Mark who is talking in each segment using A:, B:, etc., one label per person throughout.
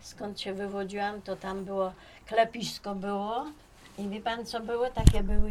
A: skąd się wywodziłam, to tam było, klepisko było i wie pan co było? Takie były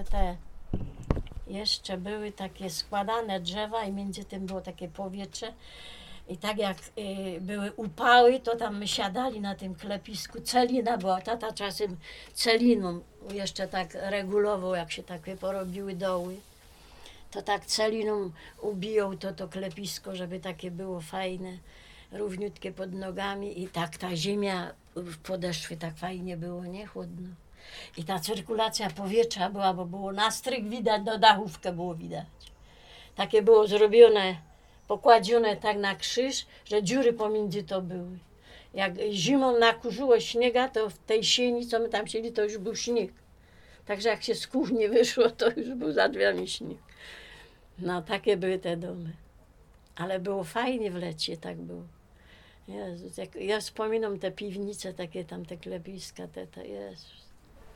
A: jeszcze były takie składane drzewa i między tym było takie powietrze. I tak jak były upały, to tam my siadali na tym klepisku. Celina była, tata czasem celiną jeszcze tak regulował, jak się takie porobiły doły. To tak celiną ubiją to klepisko, żeby takie było fajne, równiutkie pod nogami i tak ta ziemia w podeszwy tak fajnie było, nie? Chłodno. I ta cyrkulacja powietrza była, bo było nastryk widać, do dachówkę było widać. Takie było zrobione, pokładzione tak na krzyż, że dziury pomiędzy to były. Jak zimą nakurzyło śniega, to w tej sieni, co my tam siedli, to już był śnieg. Także jak się z kuchni wyszło, to już był za drzwiami śnieg. No, takie były te domy. Ale było fajnie w lecie, tak było. Jezus, ja wspominam te piwnice, takie tam, te klepiska, Jezus.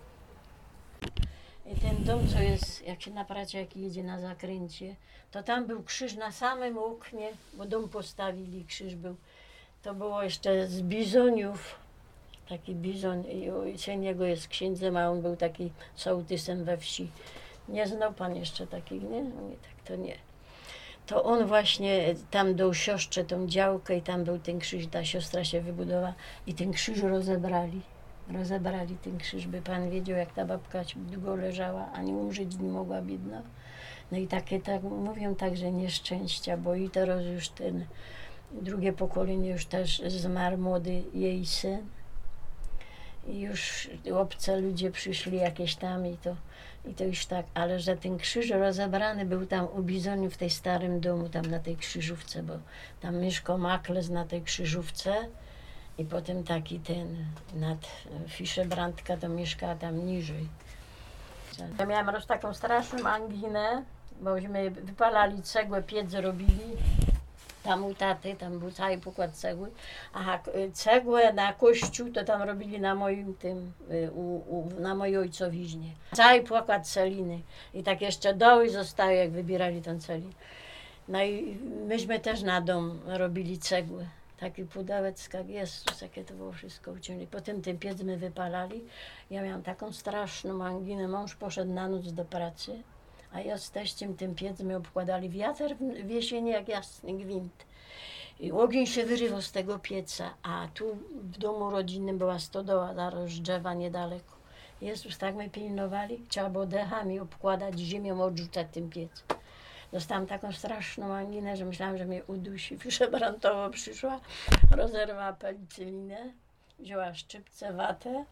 A: I ten dom, co jest, jak się na pracy, jak jedzie na zakręcie, to tam był krzyż na samym oknie, bo dom postawili, krzyż był. To było jeszcze z bizoniów, taki bizon, i syn jego jest księdzem, a on był taki sołtysem we wsi. Nie znał pan jeszcze takich, nie? No nie, tak to nie. To on właśnie tam dał siostrze tą działkę i tam był ten krzyż, ta siostra się wybudowała i ten krzyż rozebrali. Rozebrali ten krzyż, by pan wiedział, jak ta babka długo leżała, ani umrzeć nie mogła, biedna. No i takie, tak mówią także nieszczęścia, bo i teraz już ten drugie pokolenie już też zmarł, młody jej syn. I już obce ludzie przyszli jakieś tam i to już tak, ale że ten krzyż rozebrany był tam u Bizoniu w tej starym domu, tam na tej krzyżówce, bo tam mieszkał Makles na tej krzyżówce i potem taki ten nad Fischebrandka to mieszkała tam niżej. Ja miałam raz taką straszną anginę, bośmy wypalali cegłę, piec robili. Tam u taty, tam był cały pokład cegły. Aha, cegłę na kościół to tam robili na moim tym, na mojej ojcowiźnie. Cały pokład celiny. I tak jeszcze doły zostały, jak wybierali tą celinę. No i myśmy też na dom robili cegłę. Taki pudełec, jak Jezus, jakie to było wszystko uciągli. Potem ten piec my wypalali. Ja miałam taką straszną anginę. Mąż poszedł na noc do pracy. A ja z teściem tym piec my obkładali wiatr w jesieni jak jasny gwint. I ogień się wyrywał z tego pieca, a tu w domu rodzinnym była stodoła, zaraz drzewa niedaleko. Jezus, tak my pilnowali, trzeba było dechami obkładać ziemią, odrzucać tym piec. Dostałam taką straszną anginę, że myślałam, że mnie udusi. Fiszebrantowo przyszła, rozerwała penicylinę, wzięła szczypce, watę,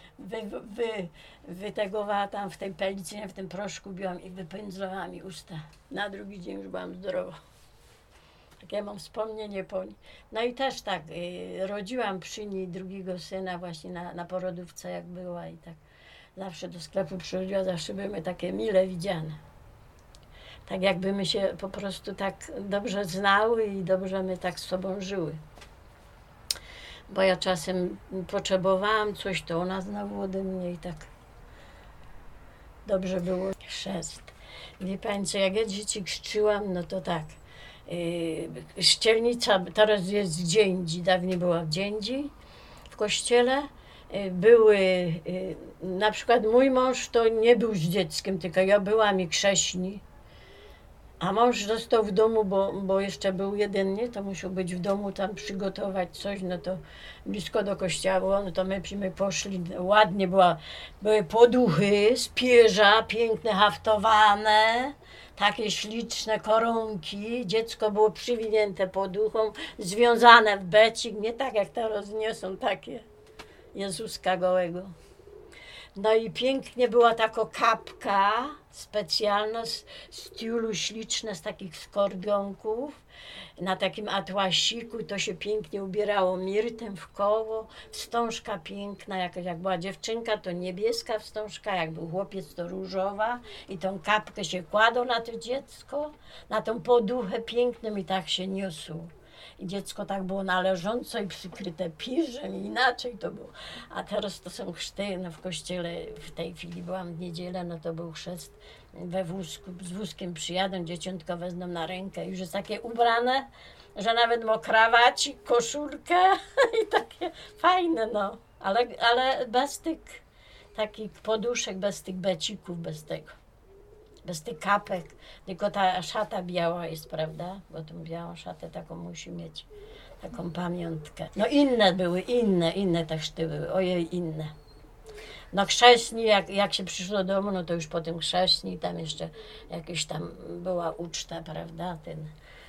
A: wytegowała tam w tej pelicynie, w tym proszku biłam i wypędzlowała mi usta. Na drugi dzień już byłam zdrowa. Takie mam wspomnienie po niej. No i też tak, rodziłam przy niej drugiego syna właśnie na porodówce jak była i tak zawsze do sklepu przychodziła, zawsze były takie mile widziane. Tak jakby się po prostu tak dobrze znały i dobrze my tak z sobą żyły. Bo ja czasem potrzebowałam coś, to ona znowu ode mnie i tak dobrze było. Chrzest. Wie pani co, jak ja dzieci chrzciłam, no to tak. Chrzcielnica teraz jest w Dziędzi, dawniej była w Dziędzi, w kościele. Były, na przykład mój mąż to nie był z dzieckiem, tylko ja byłam i krześni. A mąż został w domu, bo jeszcze był jeden, nie? To musiał być w domu, tam przygotować coś, no to blisko do kościoła było, no to my poszli, ładnie były poduchy z pierza, piękne, haftowane, takie śliczne koronki, dziecko było przywinięte poduchą, związane w becik, nie tak jak teraz niosą takie Jezuska gołego. No i pięknie była taka kapka specjalna z tiulu śliczne, z takich skorpionków, na takim atłasiku, to się pięknie ubierało mirtem w koło, wstążka piękna, jak była dziewczynka to niebieska wstążka, jak był chłopiec to różowa i tą kapkę się kładło na to dziecko, na tą poduchę piękną i tak się niosło. I dziecko tak było należąco i przykryte piżem, inaczej to było. A teraz to są chrzty, no w kościele w tej chwili byłam w niedzielę, no to był chrzest we wózku, z wózkiem przyjadą, dzieciątko wezmą na rękę, już jest takie ubrane, że nawet ma krawacik, koszulkę i takie Fajne, no, ale bez tych takich poduszek, bez tych becików, bez tego. Bez tych kapek, tylko ta szata biała jest, prawda? Bo tą białą szatę taką musi mieć, taką pamiątkę. No inne były, inne te chrzty były, ojej, inne. No chrzestni, jak się przyszło do domu, no to już po tym chrzestni, tam jeszcze jakieś tam była uczta, prawda?